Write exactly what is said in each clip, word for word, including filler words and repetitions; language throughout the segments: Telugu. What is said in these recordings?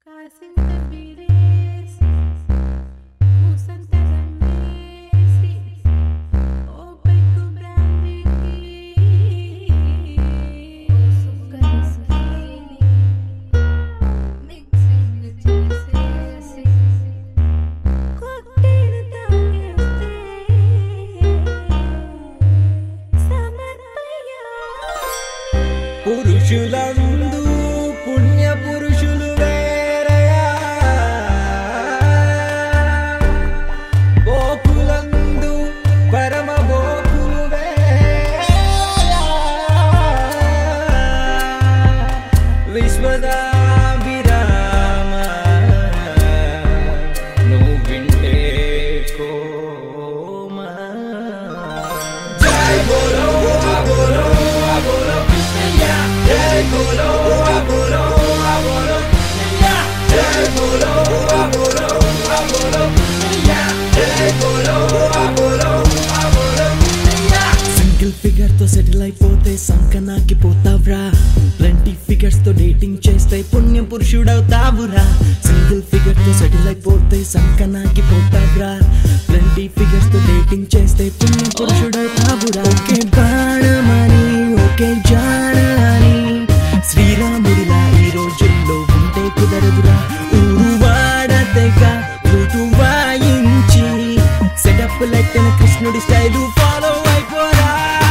పురుషులందు పుణ్య పురుషులు వేరయా, గోకులందు పరమ గోకులు వేరయా, విశ్వదాభిరామ నువ్వు వింటే కోమా. జై బోలో బోలో బోలో Jai Bolo, Bolo, Bolo, Jai Bolo, Bolo, Bolo, Jai Bolo, Bolo, Bolo. Single figure తో సెటిల్ అయిపోతే సంకనాకి పోతావ్రా, ప్lenty figures తో డేటింగ్ చేస్తే పుణ్య పురుషుడవుతావురా. సింగిల్ ఫిగర్ తో సెటిల్ అయిపోతే సంకనాకి పోతావ్రా, ప్lenty figures తో డేటింగ్ చేస్తే పుణ్య పురుషుడవుతావురా. ఓకే బాణమని ఓకే జానని శ్రీరాముడిలా ఈ రోజుల్లో ఉంటే కుదరదురా. ఊరు వాడతేగా ఋతు వాయించి సెటప్ లెక్కన కృష్ణుడి స్టైలు ఫాలో అయిపోరా.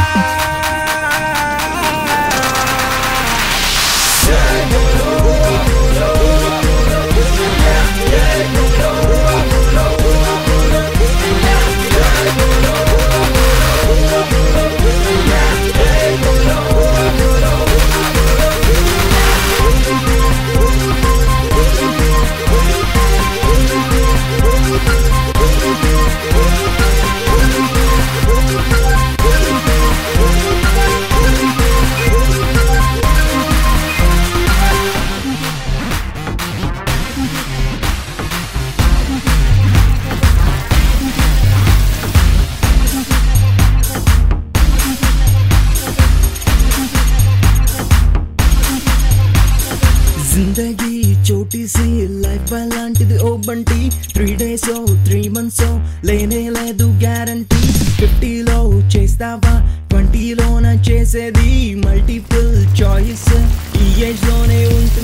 జిందగీ చోటీసి లైఫ్ లాంటిది ఓ బంటి, త్రీ డేస్ త్రీ మంత్స్ లేనే లేదు గ్యారంటీ. ఫిఫ్టీలో చేస్తావా ట్వంటీలోన చేసేది మల్టిపుల్ చాయిస్, ఈ ఏజ్ లోనే